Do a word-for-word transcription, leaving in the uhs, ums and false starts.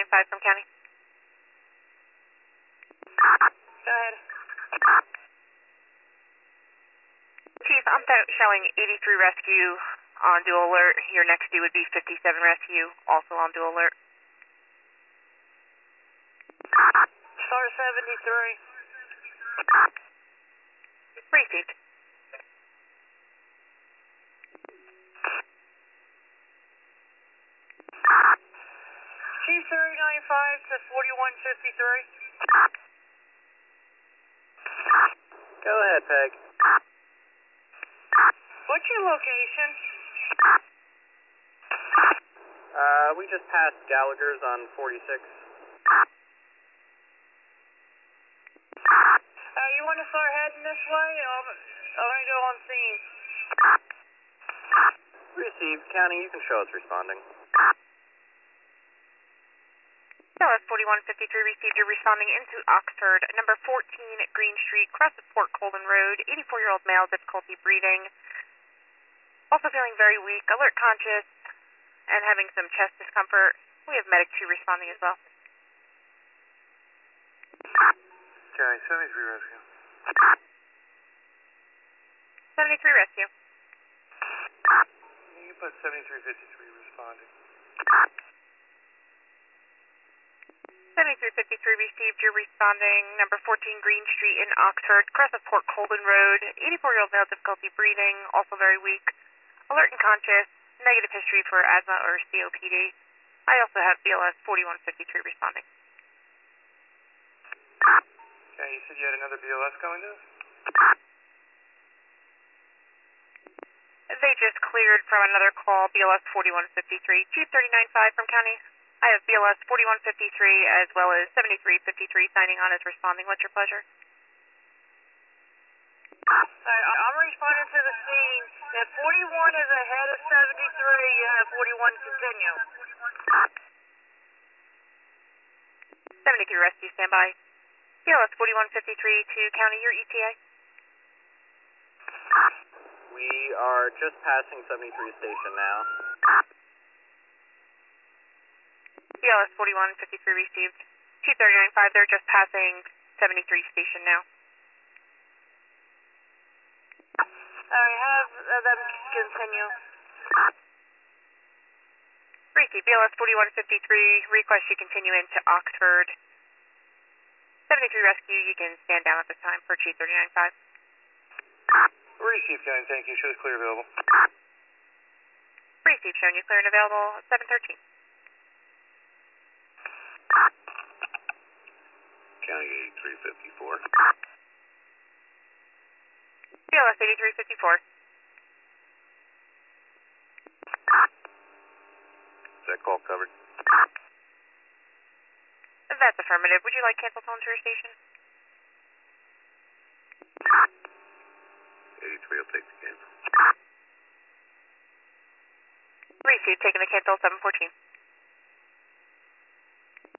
nine five from County. Go ahead. Chief, I'm showing eighty-three rescue on dual alert. Your next due would be fifty-seven rescue, also on dual alert. Star seventy-three. Received. Chief three ninety-five to forty-one fifty-three. Go ahead, Peg. What's your location? Uh, we just passed Gallagher's on forty-six. Uh, you want to start heading this way? I'm, I'm going to go on scene. Received. County, you can show us responding. Dallas forty-one fifty-three received. You're responding into Oxford, number fourteen Green Street, cross of Port Colden Road, eighty-four-year-old male, difficulty breathing. Also feeling very weak, alert conscious, and having some chest discomfort. We have Medic two responding as well. County, seventy-three rescue. seventy-three rescue. You can put seventy-three fifty-three responding. seventy-three fifty-three received. You're responding, number fourteen Green Street in Oxford, cross of Port Colden Road, eighty-four-year-old male, difficulty breathing, also very weak, alert and conscious, negative history for asthma or C O P D. I also have B L S forty-one fifty-three responding. Okay, you said you had another B L S coming to us? They just cleared from another call, B L S forty-one fifty-three, Chief thirty ninety-five from County. I have B L S forty-one fifty-three as well as seventy-three fifty-three signing on as responding. What's your pleasure? Alright, I'm responding to the scene. If forty-one is ahead of seventy-three, you have forty-one continue. seventy-three rescue, standby. B L S forty-one fifty-three to County, your E T A. We are just passing seventy-three station now. B L S forty-one fifty-three received. Chief thirty ninety-five, they're just passing seventy-three station now. Alright, have uh, them continue. Received. B L S forty-one fifty-three, request you continue into Oxford. seventy-three rescue, you can stand down at this time for Chief thirty ninety-five. Received, County, thank you. Shows clear available. Received, showing you clear and available, seven thirteen. County eighty-three fifty-four. B L S eighty-three fifty-four. Is that call covered? That's affirmative. Would you like cancel tone to your station? eighty-three will take the cancel. Received, taking the cancel, seven fourteen.